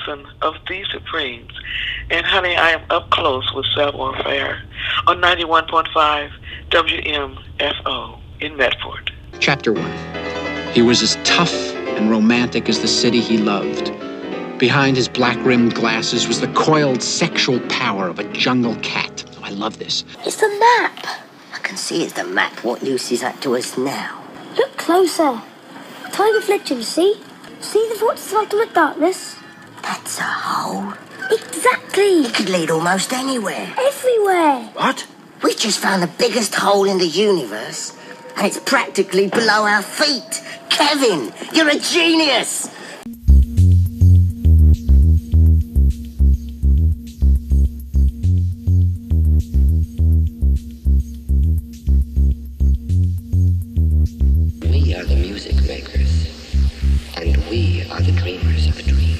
season of The Supremes. And honey, I am up close with Savoir Faire on 91.5 WMFO in Medford. Chapter 1. He was as tough and romantic as the city he loved. Behind his black-rimmed glasses was the coiled sexual power of a jungle cat. Oh, I love this. It's the map. I can see it's the map. What use is that to us now? Look closer. Tiny reflection, see? See the vortex like the darkness? That's a hole. Exactly. It could lead almost anywhere. Everywhere. What? We just found the biggest hole in the universe, and it's practically below our feet. Kevin, you're a genius. We are the music makers, and we are the dreamers of dreams.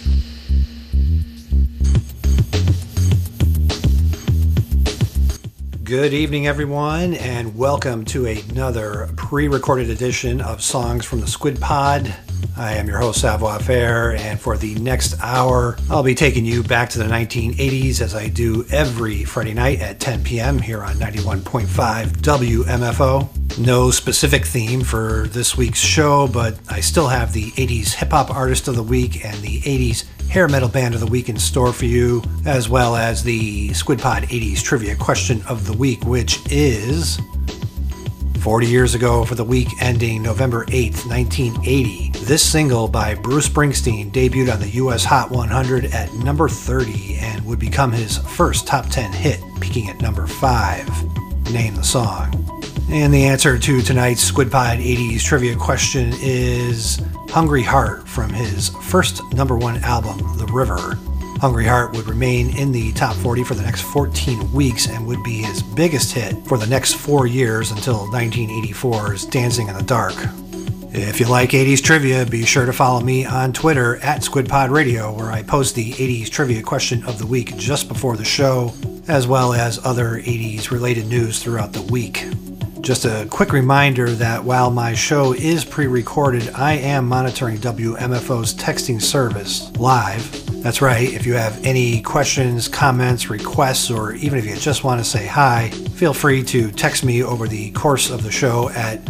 Good evening, everyone, and welcome to another pre-recorded edition of Songs from the Squid Pod. I am your host, Savoir Faire, and for the next hour, I'll be taking you back to the 1980s as I do every Friday night at 10 p.m. here on 91.5 WMFO. No specific theme for this week's show, but I still have the 80s hip-hop artist of the week and the 80s hair metal band of the week in store for you, as well as the Squid Pod 80s trivia question of the week, which is 40 years ago for the week ending November 8th, 1980. This single by Bruce Springsteen debuted on the US Hot 100 at number 30 and would become his first top 10 hit, peaking at number 5. Name the song. And the answer to tonight's Squid Pod 80s trivia question is Hungry Heart from his first number 1 album, The River. Hungry Heart would remain in the top 40 for the next 14 weeks and would be his biggest hit for the next 4 years until 1984's Dancing in the Dark. If you like 80s trivia, be sure to follow me on Twitter at SquidPodRadio, where I post the 80s trivia question of the week just before the show, as well as other 80s related news throughout the week. Just a quick reminder that while my show is pre-recorded, I am monitoring WMFO's texting service live. That's right, if you have any questions, comments, requests, or even if you just want to say hi, feel free to text me over the course of the show at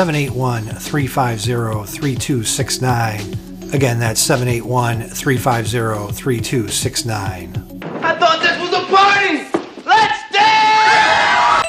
781-350-3269. Again, that's 781-350-3269. I thought this was a party! Let's dance!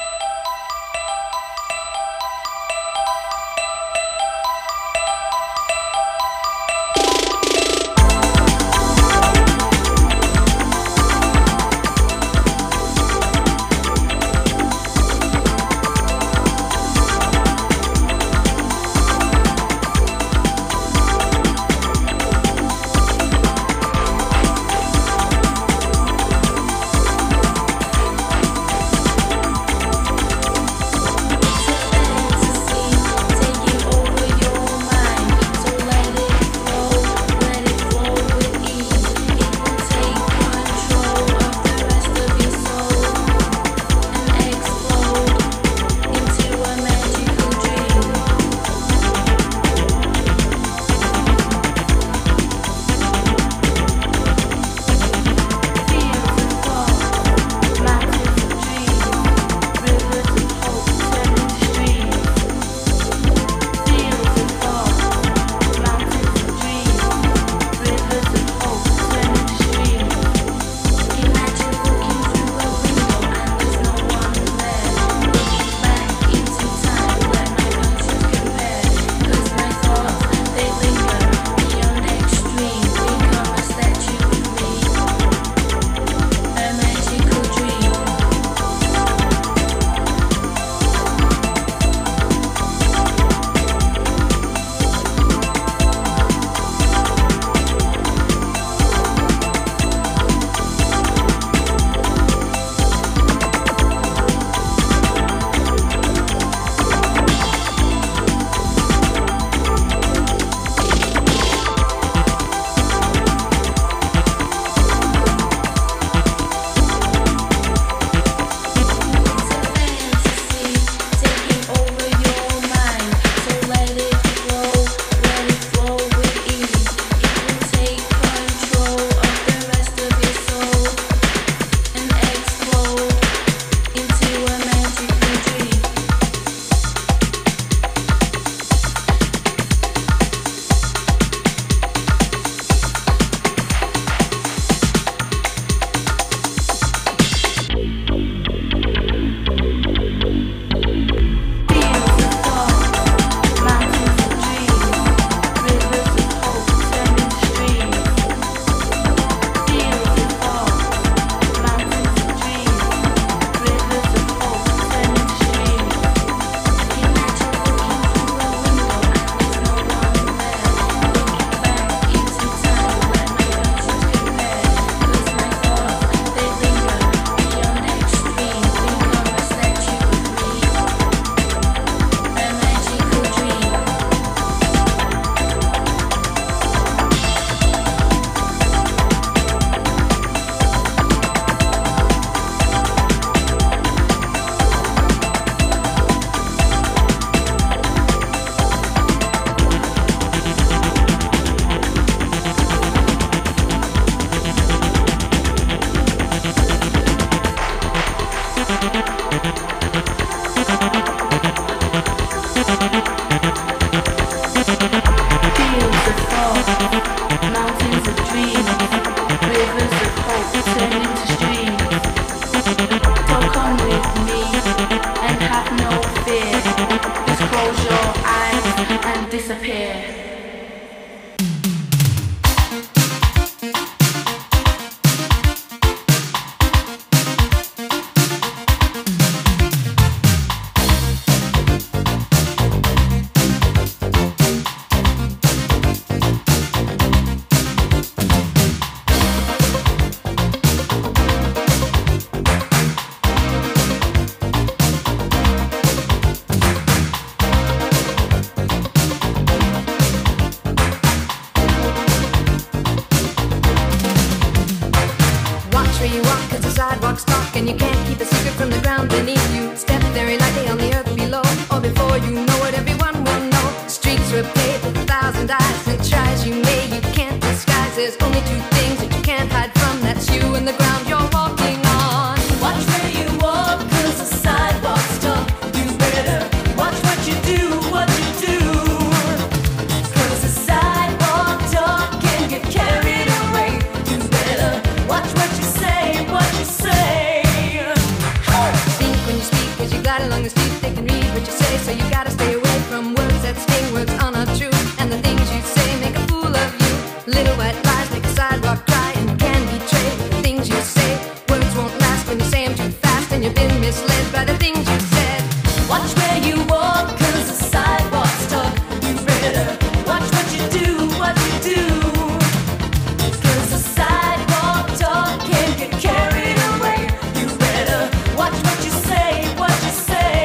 sidewalks talk and you can't keep a secret from the ground beneath you. Step very lightly on the earth below, or before you know it, everyone will know. Streets were paved with 1,000 eyes, and try as you may, you can't disguise. There's only two things that you can't hide from, that's you and the ground you're walking on. Watch where you walk, 'cause the sidewalks talk. You better watch what you do, what you do. 'Cause the sidewalk talk can get carried away. You better watch what you say, what you say. Think when you speak as you glide along the street, they can read what you say, so you gotta stay away from words that sting, words are not true. And the things you say make a fool of you. Little white lies make a sidewalk cry and can betray. The things you say, words won't last when you say them too fast, and you've been misled by the things you said. Watch where you walk, 'cause the sidewalks talk. You better watch what you do, what you do. 'Cause the sidewalk talk can get carried away. You better watch what you say, what you say.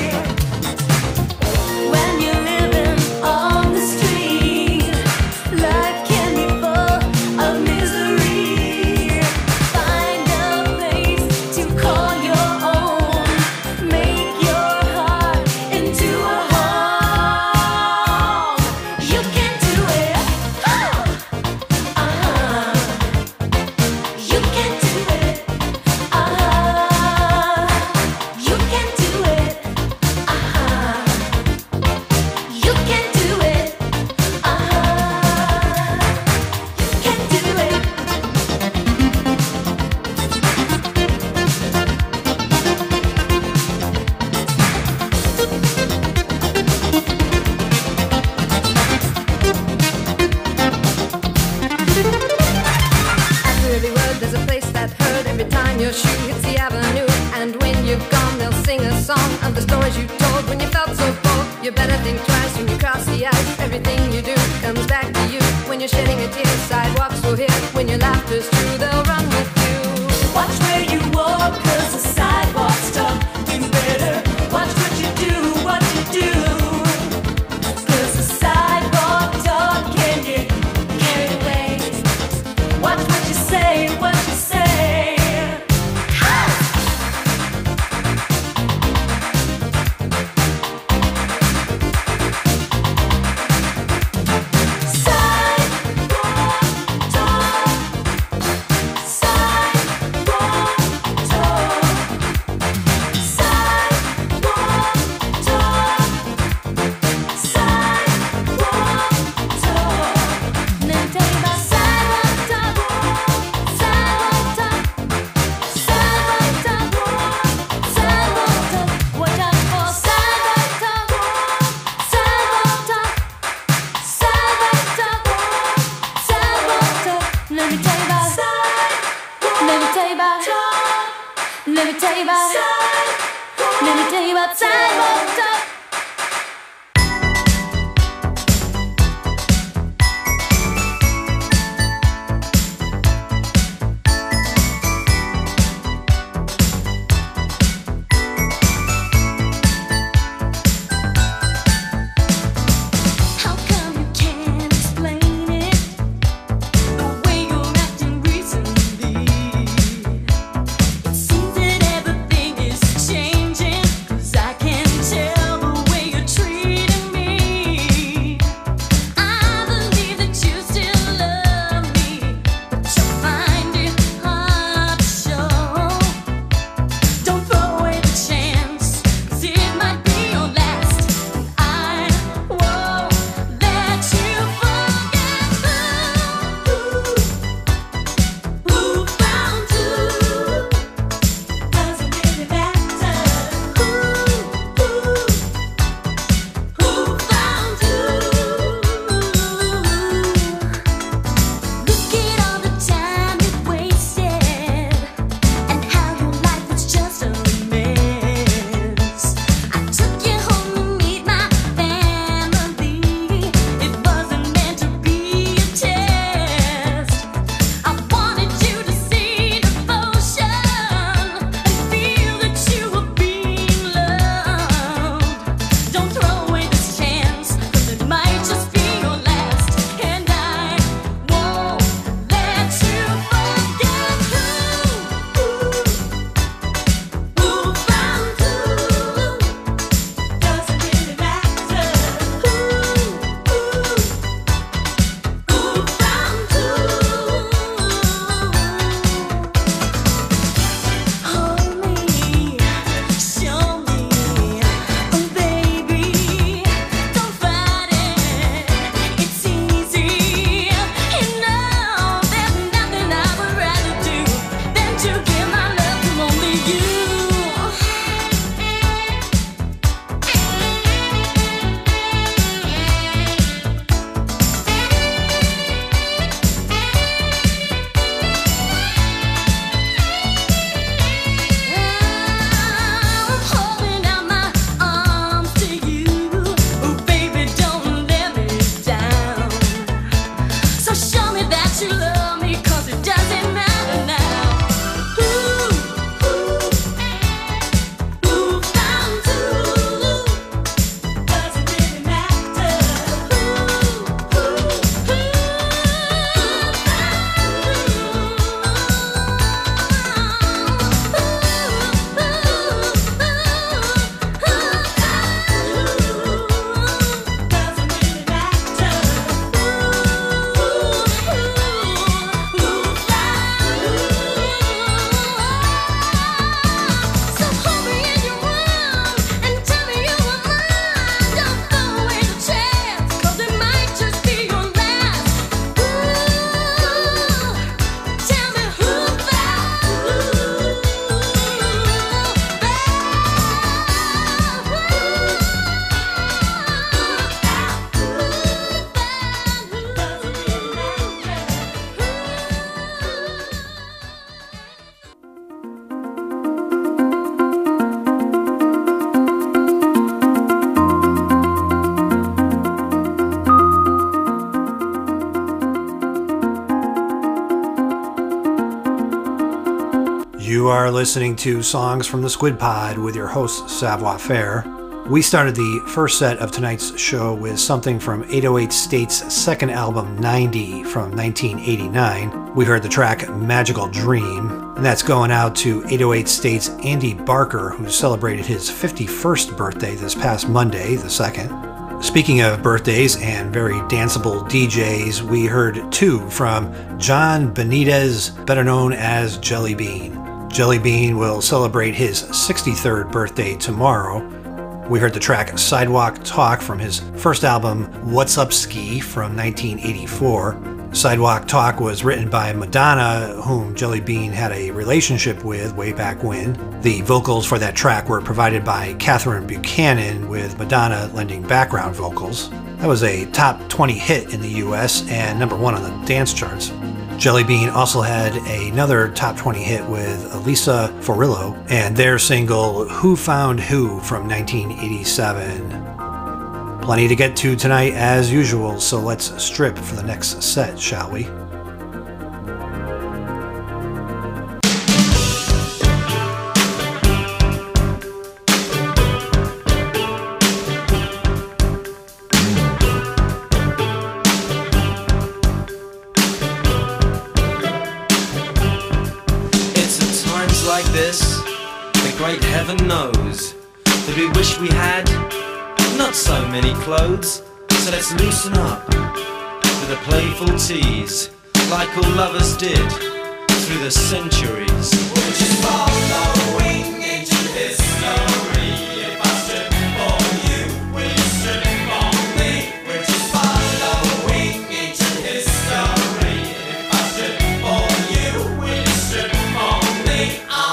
When you're living on the street, life can be full of misery. Find a place to call your own. Make your heart into a home. You can do it. You can do it. You can do it. You can do it. You can do it. After every word, there's a place that's heard every time your shoe hits the avenue. And when you're gone, they'll sing a song of the stories you told when you felt so bold. You better think twice when you cross the ice. Everything you do comes back to you. When you're shedding a tear, sidewalks will hear. When your laughter's true, they'll run with you. Watch where you walk, 'cause the sidewalks talk. You better watch what you do, what you do. 'Cause the sidewalk talk can get carried away. Watch what you say, what you say. Let me tell you about sidewalk talk. Seems that everything is changing, 'cause I can tell the You are listening to Songs from the Squid Pod with your host, Savoir Faire. We started the first set of tonight's show with something from 808 State's second album, 90, from 1989. We heard the track Magical Dream, and that's going out to 808 State's Andy Barker, who celebrated his 51st birthday this past Monday, the 2nd. Speaking of birthdays and very danceable DJs, we heard two from John Benitez, better known as Jelly Bean. Jelly Bean will celebrate his 63rd birthday tomorrow. We heard the track Sidewalk Talk from his first album, What's Up Ski, from 1984. Sidewalk Talk was written by Madonna, whom Jelly Bean had a relationship with way back when. The vocals for that track were provided by Catherine Buchanan, with Madonna lending background vocals. That was a top 20 hit in the US and number 1 on the dance charts. Jelly Bean also had another top 20 hit with Elisa Forillo and their single Who Found Who from 1987. Plenty to get to tonight as usual, so let's strip for the next set, shall we? It's at times like this, the great heaven knows, that we wish we had not so many clothes, so let's loosen up with a playful tease, like all lovers did through the centuries. We're just following ancient history. If I strip for you, will you strip for me? We're just following ancient history. If I strip for you, will you strip for me?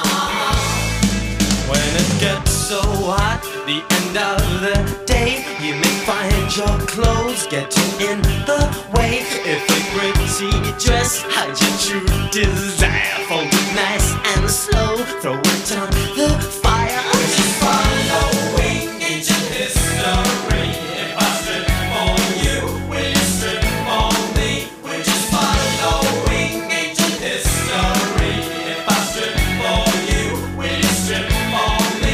When it gets so hot, the end of the day, you may find your clothes getting in the way. If a pretty dress hides your true desire, fold it nice and slow, throw it on the fire. We're just following ancient history. If I strip for you, will you strip for me? We're just following ancient history. If I strip for you, will you strip for me?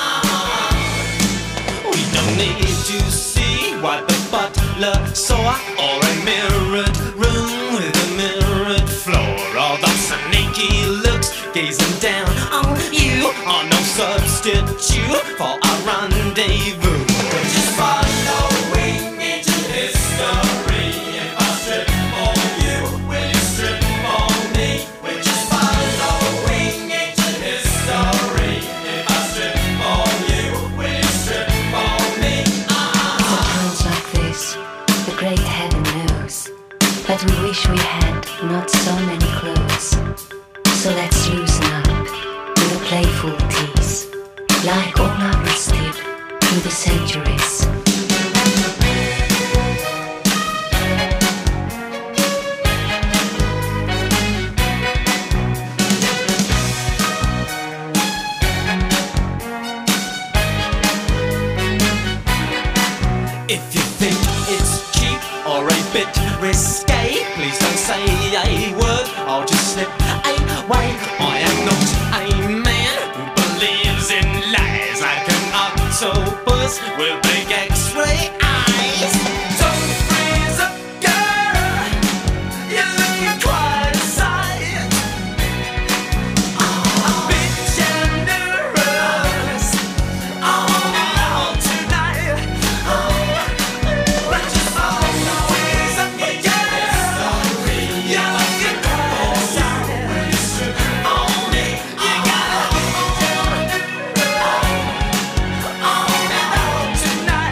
We don't need to see what the butler saw, or a mirrored room with a mirrored floor. All those sneaky looks gazing down on you are no substitute for our rendezvous. We're just following ancient history. If I strip for you, will you strip for me? We're just following ancient history. If I strip for you, will you strip for me? For times like this, the great heaven knows that we wish we had not so many clothes. So let's loosen up with a playful tease, like all lovers did through the centuries. If you think it's cheap or a bit risque, please don't say a word, I'll just slip away. I am not a man who believes in lies, like an octopus with big X-ray eyes. Don't freeze up, girl, you're looking quite a sight. A bit generous, all tonight. We're just always up, girl, you're looking quite a sight. Only you gotta get down on it all tonight.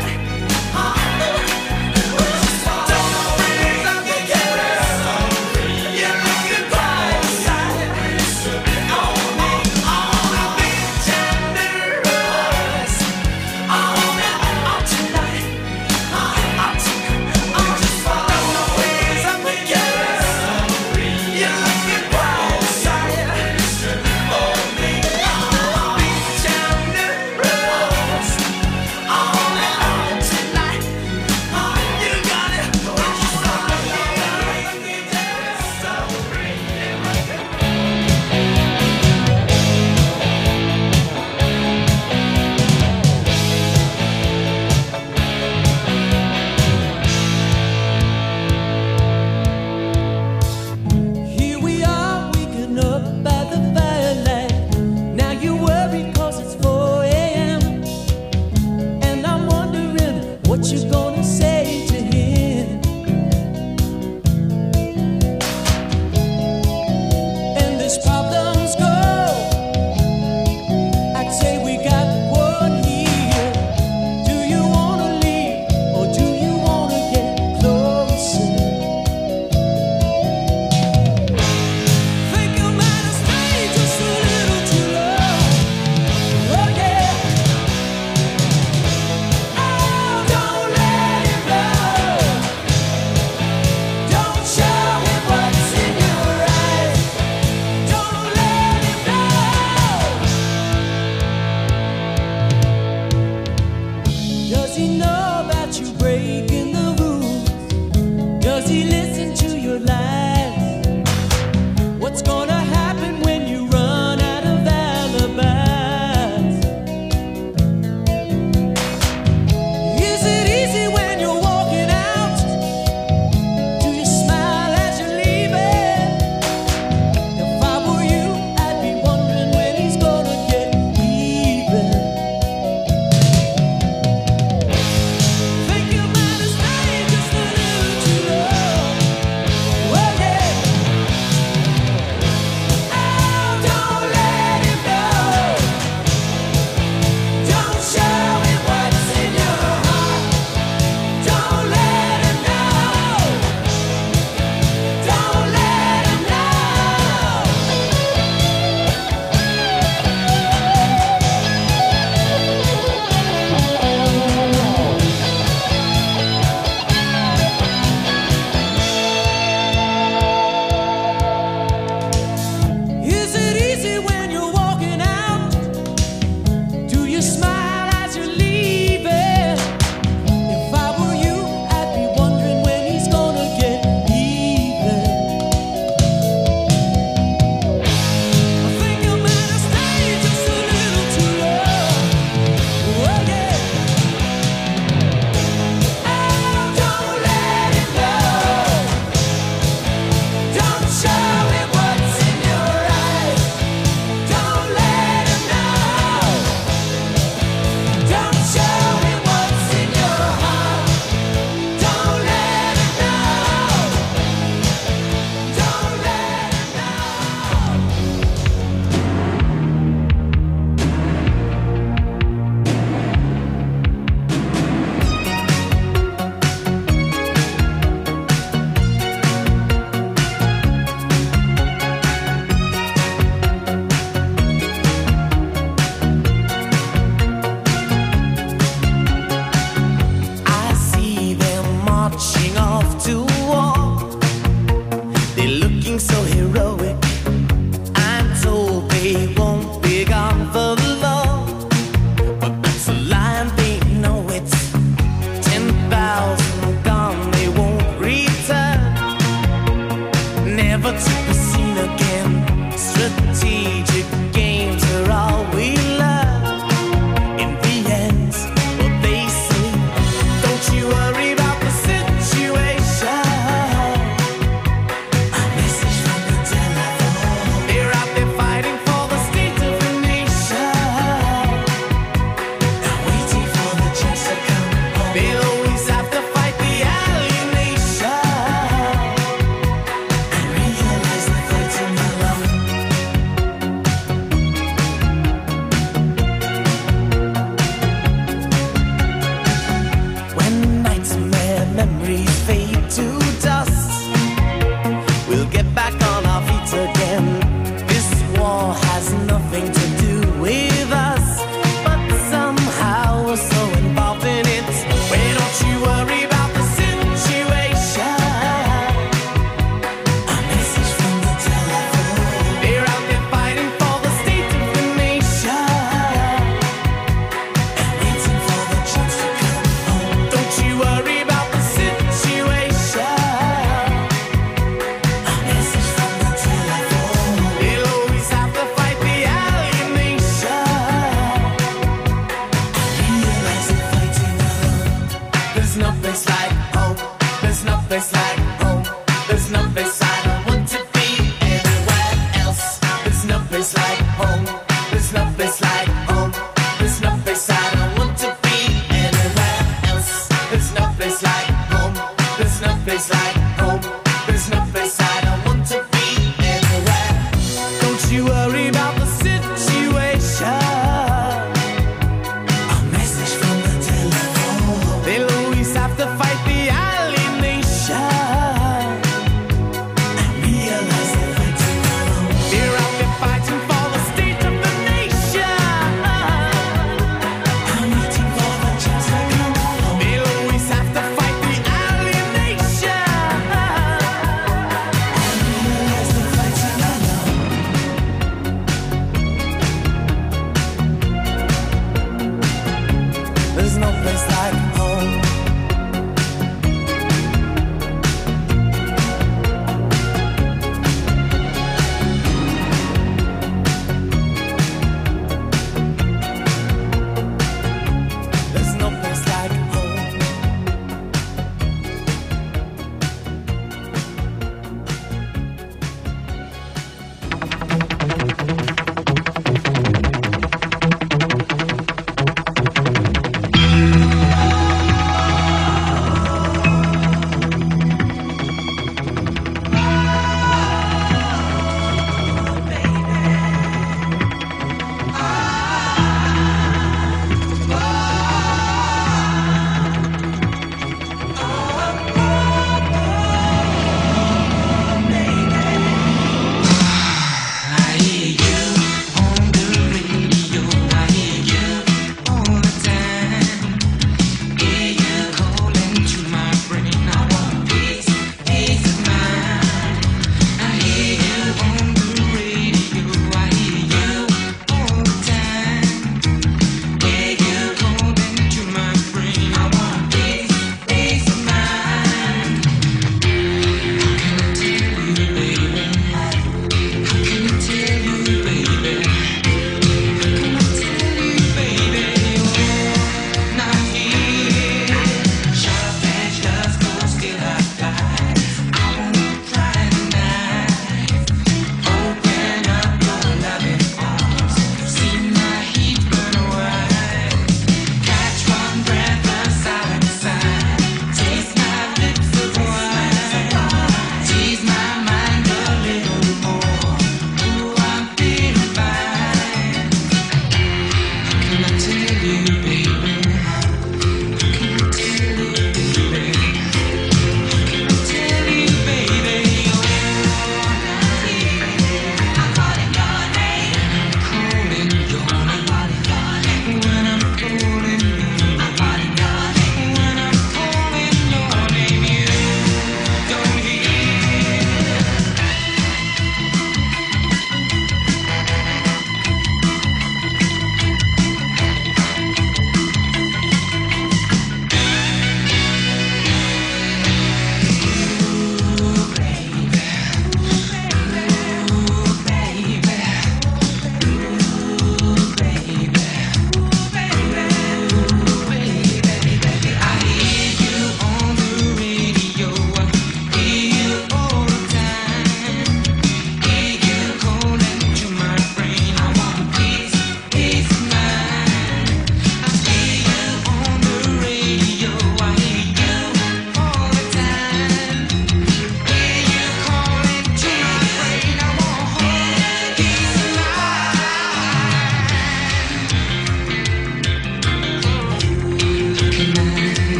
place like home. There's no place I don't want to be anywhere.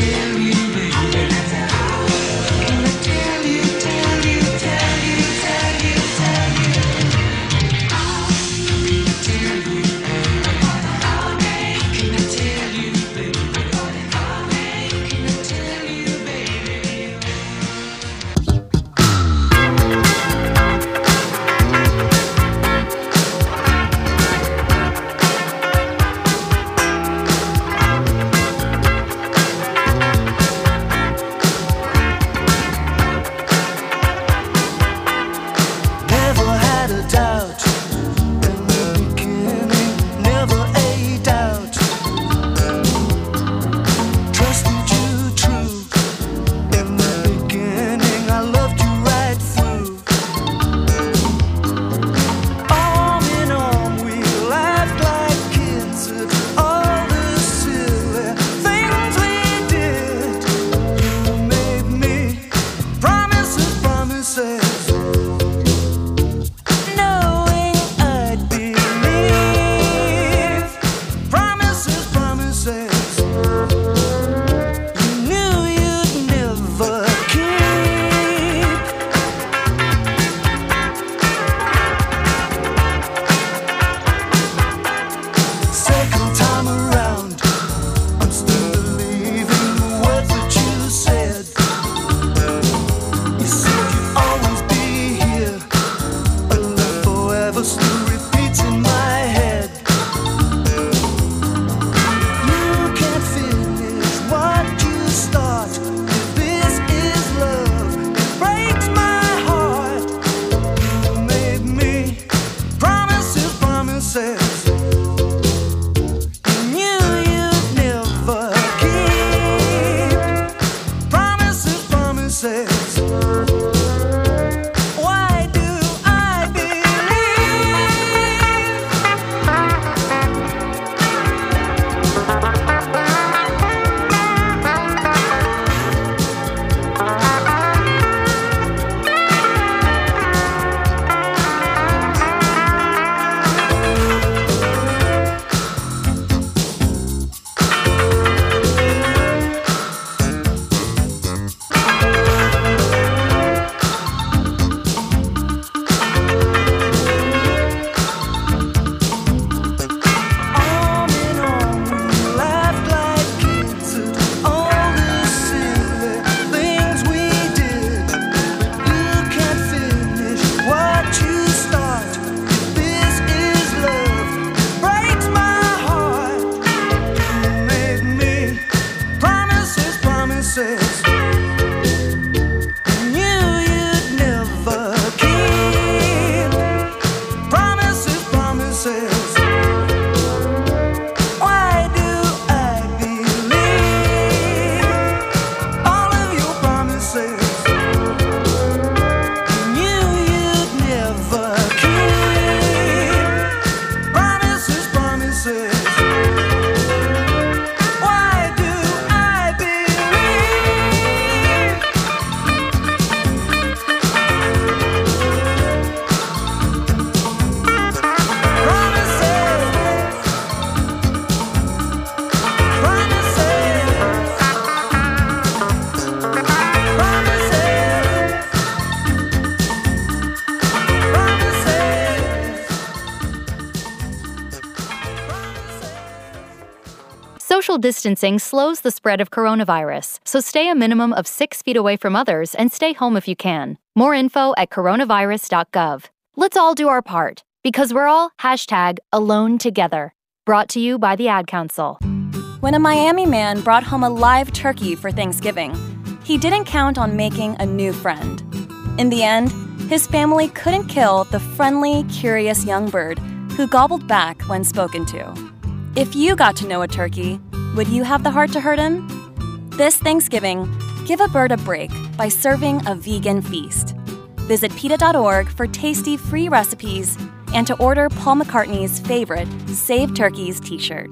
Social distancing slows the spread of coronavirus, so stay a minimum of 6 feet away from others and stay home if you can. More info at coronavirus.gov. Let's all do our part, because we're all #AloneTogether. Brought to you by the Ad Council. When a Miami man brought home a live turkey for Thanksgiving, he didn't count on making a new friend. In the end, his family couldn't kill the friendly, curious young bird who gobbled back when spoken to. If you got to know a turkey, would you have the heart to hurt him? This Thanksgiving, give a bird a break by serving a vegan feast. Visit PETA.org for tasty free recipes and to order Paul McCartney's favorite Save Turkeys t-shirt.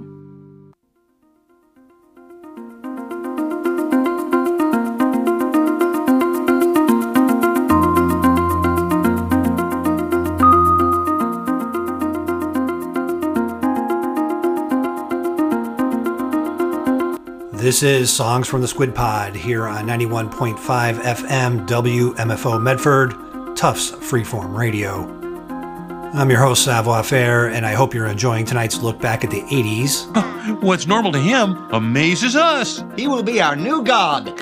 This is Songs from the Squid Pod here on 91.5 FM WMFO Medford, Tufts Freeform Radio. I'm your host, Savoir Faire, and I hope you're enjoying tonight's look back at the 80s. What's normal to him amazes us. He will be our new god.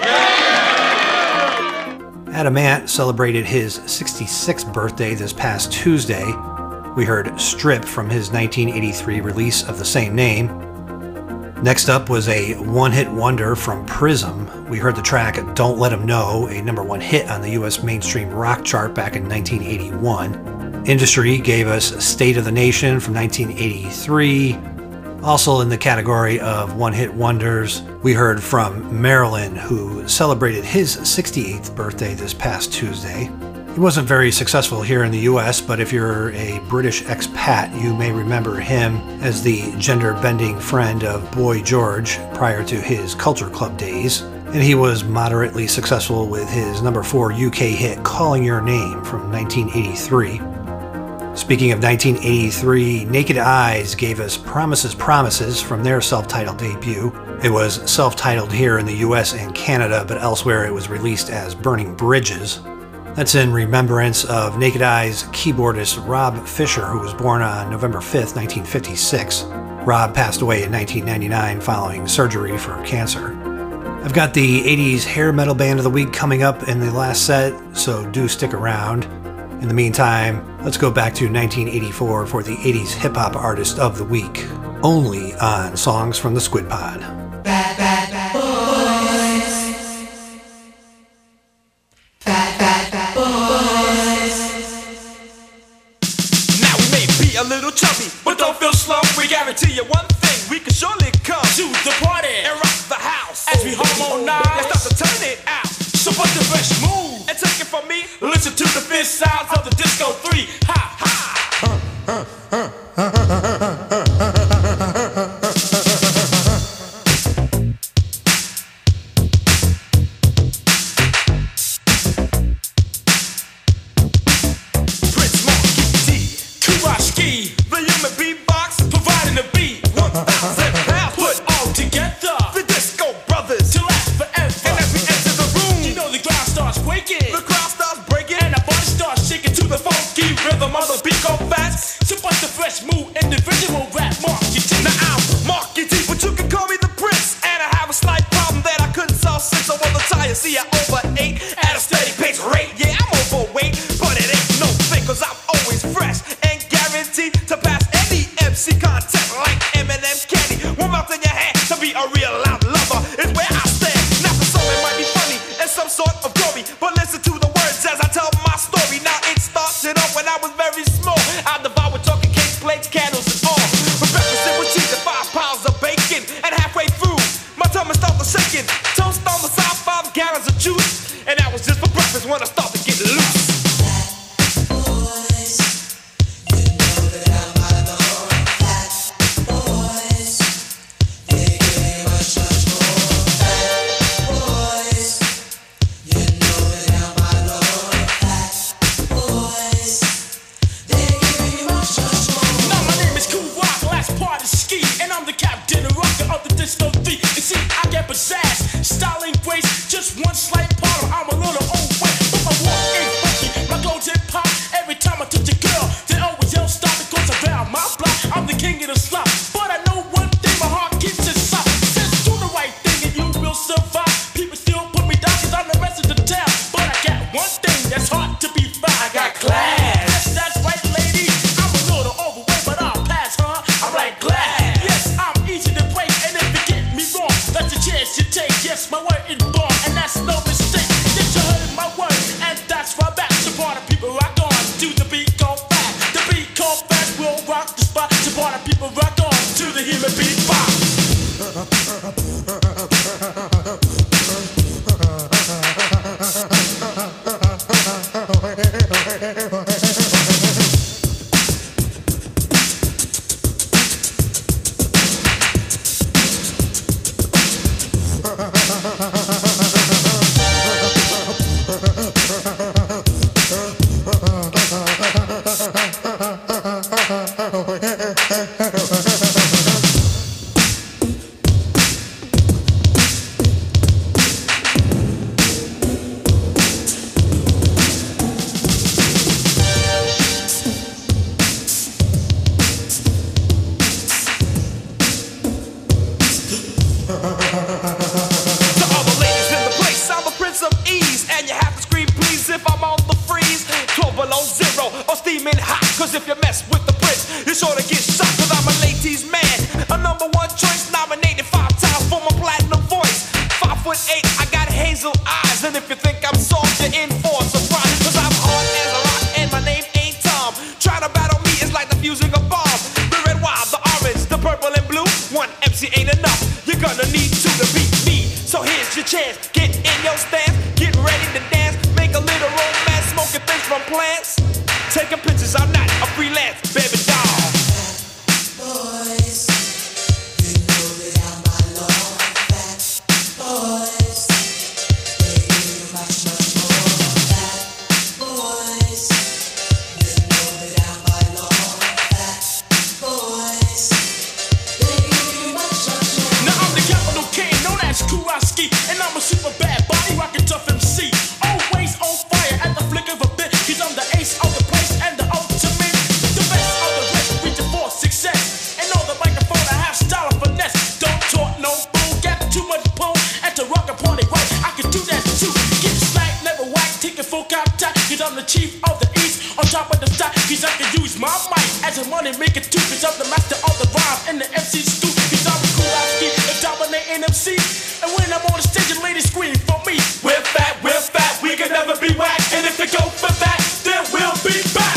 Adam Ant celebrated his 66th birthday this past Tuesday. We heard Strip from his 1983 release of the same name. Next up was a one-hit wonder from Prism. We heard the track Don't Let 'Em Know, a #1 hit on the US mainstream rock chart back in 1981. Industry gave us State of the Nation from 1983. Also in the category of one-hit wonders, we heard from Marilyn, who celebrated his 68th birthday this past Tuesday. He wasn't very successful here in the US, but if you're a British expat, you may remember him as the gender-bending friend of Boy George prior to his Culture Club days. And he was moderately successful with his #4 UK hit Calling Your Name from 1983. Speaking of 1983, Naked Eyes gave us Promises, Promises from their self-titled debut. It was self-titled here in the US and Canada, but elsewhere it was released as Burning Bridges. That's in remembrance of Naked Eyes keyboardist Rob Fisher, who was born on November 5th, 1956. Rob passed away in 1999 following surgery for cancer. I've got the 80s hair metal band of the week coming up in the last set, so do stick around. In the meantime, let's go back to 1984 for the 80s hip-hop artist of the week, only on Songs from the Squid Pod. Bad, bad, bad boys. Bad, bad, bad boys. Now we may be a little chubby, but don't feel slow. We guarantee you one thing, we can surely come to the party and rock the house. As we harmonize, let's start to turn it out. So bust the fresh move and take it from me. Listen to the fifth sounds of the disco 3. Ha ha. Prince Marky D, Kurashki, the human beatbox, providing the beat. 1,000 pounds put all together. The Disco Brothers to last forever. And as we enter the room, you know the ground starts quaking. The crowd starts breaking, and the body starts shaking to the funky rhythm of the beat go fast. So bust the fresh move, individual rap, Marky D. Now I'm Marky D, but you can call me the Prince. And I have a slight problem that I couldn't solve since I was a tire. See, I overate at a steady pace rate. Yeah, I'm overweight, but it ain't no thing, cause I'm always fresh and guaranteed to pass any MC contest like Eminem Candy. One mouth in your hand to be a real loud lover is where I stand. Now the song it might be funny and some sort of glory, but listen to the words as I tell my story. Now it started off when I was very small. I devoured chocolate cakes, plates, candles, and all. For breakfast it was cheese and 5 pounds of bacon. And halfway through, my tummy started shaking. Toast on the side, 5 gallons of juice. And that was just for breakfast when I started to get loose. Now my name is Cool Rock, last part is Ski, and I'm the captain and rocker of the Disco 3. You see, I get pizzazz, style and grace, just one slight part of I'm a little old way. But my walk ain't funky, my clothes hip hop. Every time I touch a girl, they always yell stop because around my block, I'm the king of the slop. But I know one thing, my heart keeps it soft. Says do the right thing and you will survive. People still put me down cause I'm the rest of the town. But I got one thing that's hard to be found. I got class. Yes, that's right, lady. I'm a little overweight, but I'll pass, huh? I'm like glad. Yes, I'm easy to break, and if you get me wrong, that's a chance you take. Yes, my word is born, and that's no mistake. hazel eyes. And if you think I'm soft, you're in for a surprise. Cause I'm hard as a rock and my name ain't Tom. Try to battle me is like defusing a bomb. The red, wild, the orange, the purple and blue. One MC ain't enough, you're gonna need two to beat me. So here's your chance, get in your stance, get ready to dance, make a little romance, smoking things from plants, taking pictures. I'm not a freelance baby doll. Boys, you know that I'm my long fat boys. They give you much more fat boys. You know that I'm my long fat boys. They give you much more. Now I'm the capital king, known as Kuraski, and I'm a super bad body rockin' tough MC. Always on fire at the flick of a bit, 'cause I'm the ace of the place and the ultimate. The best of the rest, reaching for success. And on the microphone I have style and finesse. Don't talk no bull, got too much pull. At the rock and party right, I can do that too. Get slack, never whack, take a full contact. 'Cause I'm the chief of the east, on top of the stock. 'Cause I can use my mic as a money maker too. 'Cause I'm the master of the rhyme and the MC scoop. 'Cause I'm a Kuraski, a dominating MC. And when I'm on the stage, the ladies scream for me. We're fat, we can never be whack. And if they go for that, then we'll be back.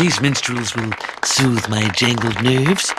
These minstrels will soothe my jangled nerves.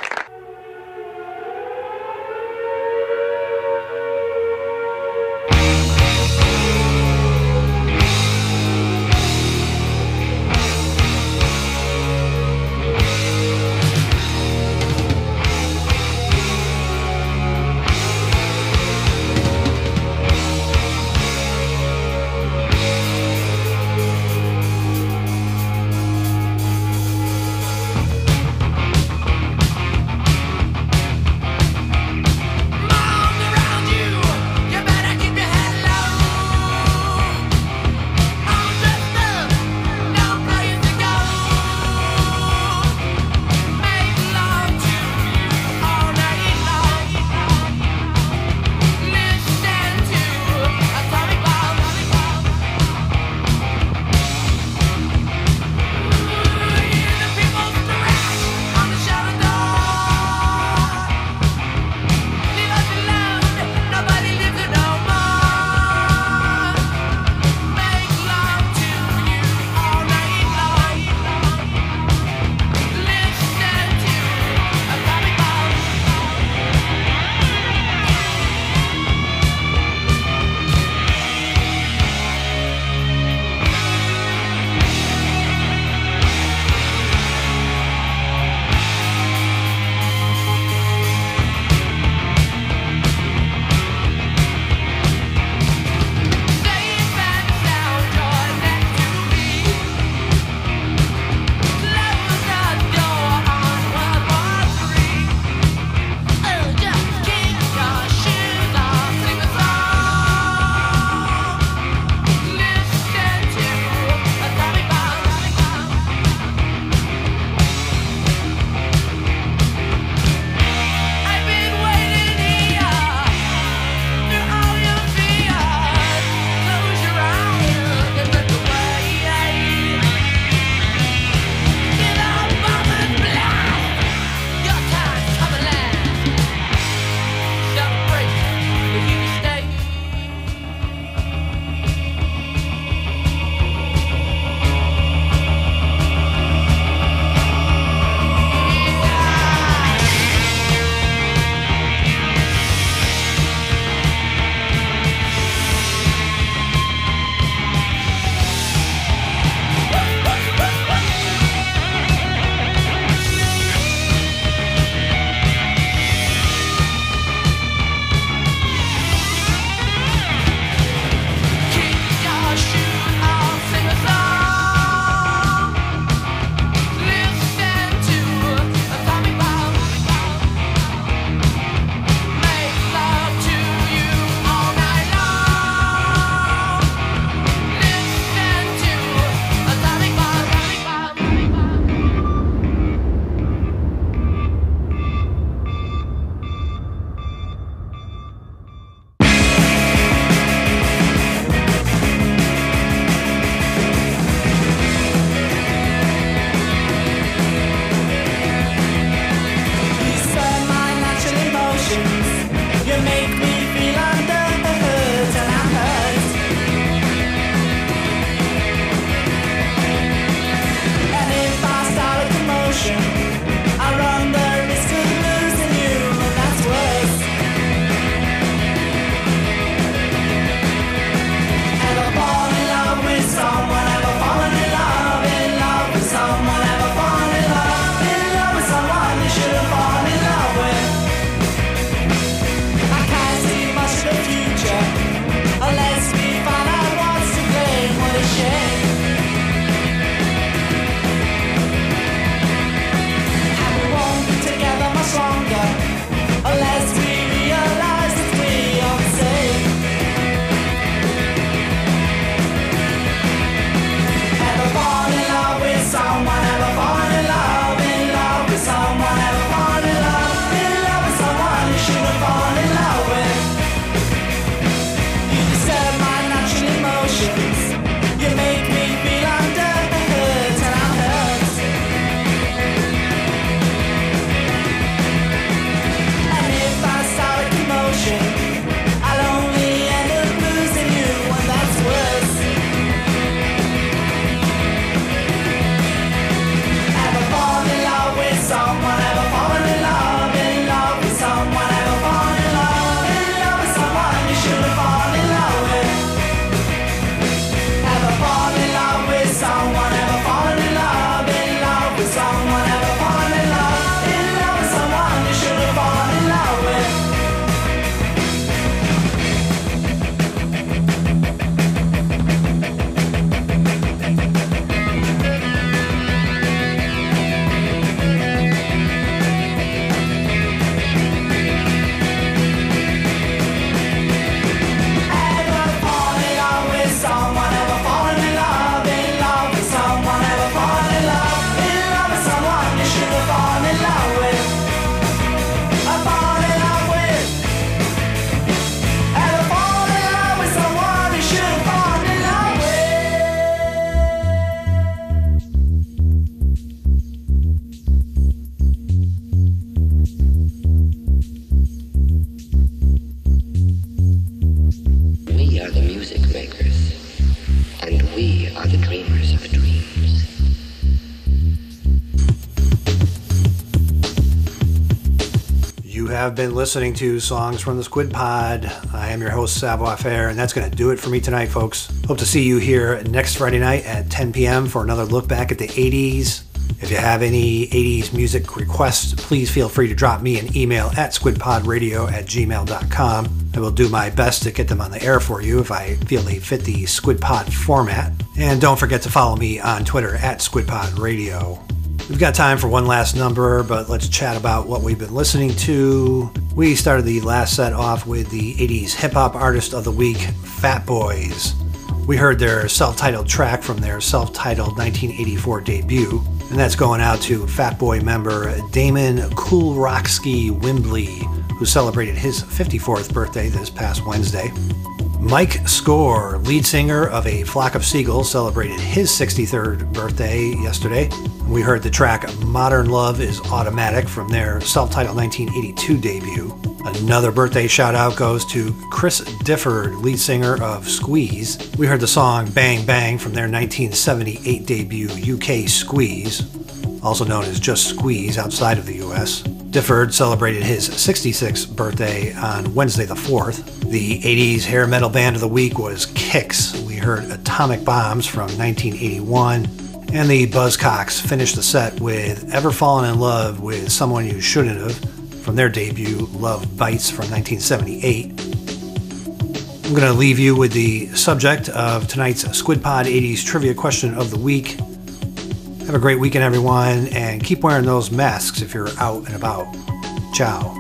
have been listening to Songs from the Squid Pod. I am your host, Savoir Faire, and that's going to do it for me tonight, folks. Hope to see you here next Friday night at 10 p.m. for another look back at the 80s. If you have any 80s music requests, please feel free to drop me an email at squidpodradio@gmail.com. I will do my best to get them on the air for you if I feel they fit the Squid Pod format. And don't forget to follow me on Twitter at SquidPodRadio. We've got time for one last number, but let's chat about what we've been listening to. We started the last set off with the 80s hip-hop artist of the week, Fat Boys. We heard their self-titled track from their self-titled 1984 debut, and that's going out to Fat Boy member Damon Cool Rocksky Wimbley, who celebrated his 54th birthday this past Wednesday. Mike Score, lead singer of A Flock of Seagulls, celebrated his 63rd birthday yesterday. We heard the track Modern Love is Automatic from their self-titled 1982 debut. Another birthday shout-out goes to Chris Difford, lead singer of Squeeze. We heard the song Bang Bang from their 1978 debut UK Squeeze, also known as just Squeeze outside of the US. Difford celebrated his 66th birthday on Wednesday the 4th. The 80s hair metal band of the week was Kix. We heard Atomic Bombs from 1981. And the Buzzcocks finished the set with Ever Fallen in Love with Someone You Shouldn't Have from their debut Love Bites from 1978. I'm going to leave you with the subject of tonight's Squid Pod 80s Trivia Question of the Week. Have a great weekend, everyone, and keep wearing those masks if you're out and about. Ciao.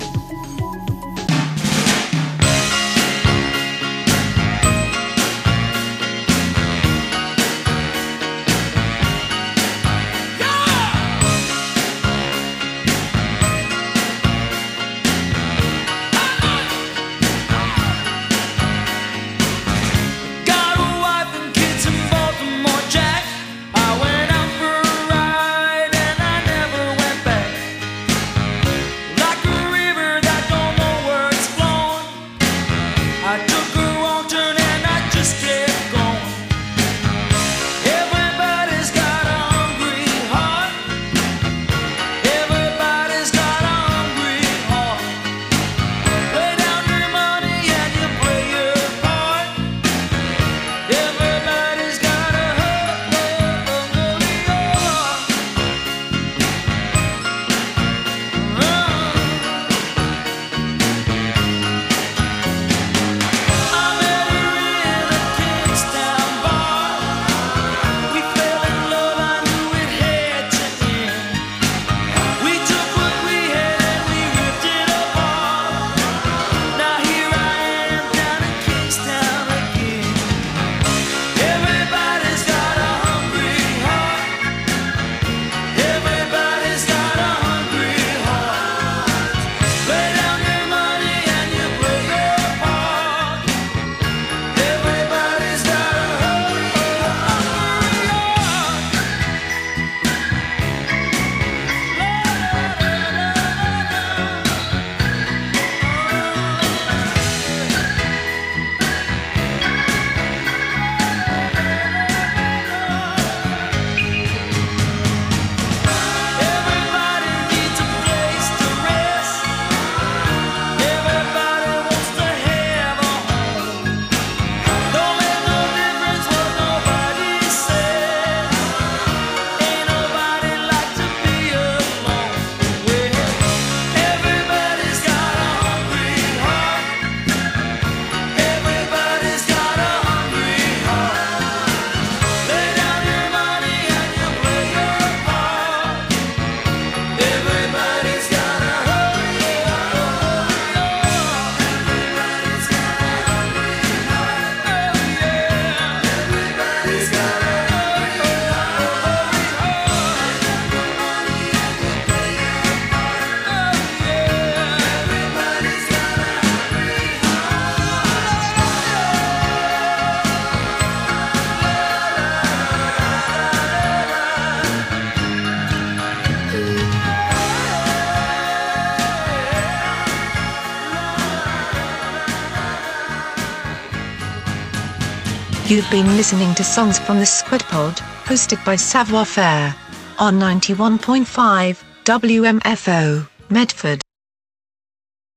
You've been listening to Songs from the Squid Pod, hosted by Savoir Faire, on 91.5 WMFO, Medford.